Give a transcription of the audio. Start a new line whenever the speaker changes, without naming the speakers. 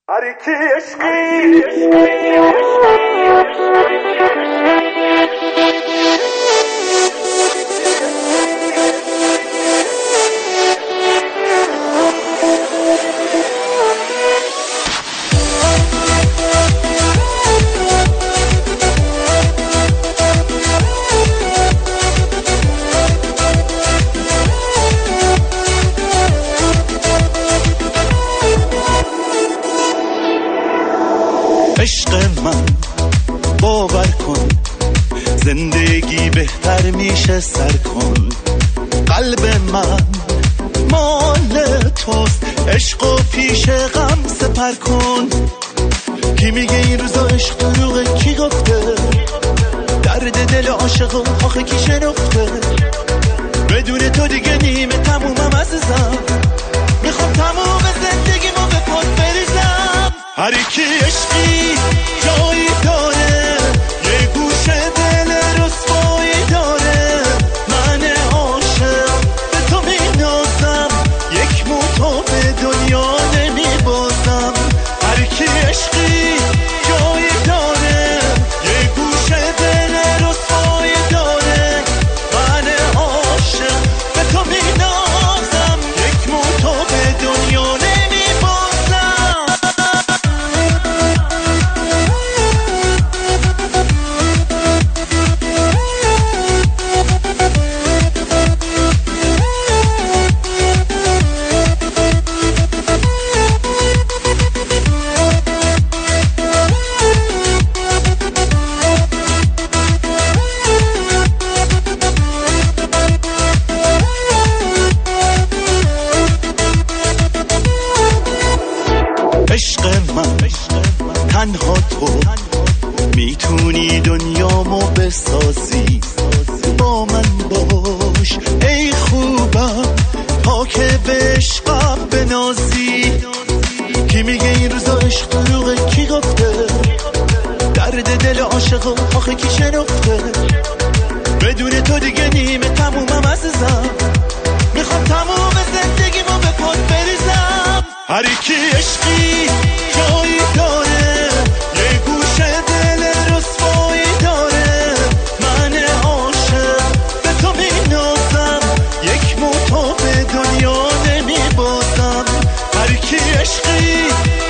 هر کی عشقی
عشق من باور کن زندگی بهتر میشه سر کن قلب من مال توست عشق و پیش غم سپر کن کی میگه این روزا عشق دروغه کی گفته درد دل عاشق آخه کی شنفته بدون تو دیگه نیمه تمومم عزیزم میخوام تموم زندگیمو به پات بریزم هر کی عشقی جایی داره یه گوشه دل رسوایی داره من عاشق به تو مینازم یک موتو به دنیا نمیبازم هر کی عشقی جایی داره یه گوشه دل رسوایی داره من عاشق به تو مینازم یک موتو به دنیا عشق من تنها تو میتونی دنیامو بسازی با من باش ای خوبم تا که به عشقم بنازی کی میگه این روزا عشق دروغه کی گفته درد دل عاشق آخه کی شنفته بدون تو دیگه نیمه تمومم عزیزم میخوام تموم زندگیمو به پات بریزم هر کی عشقی جایی داره یه گوشه دل رسوایی داره من عاشق به تو مینازم یک موتو به دنیا نمیبازم هر کی عشقی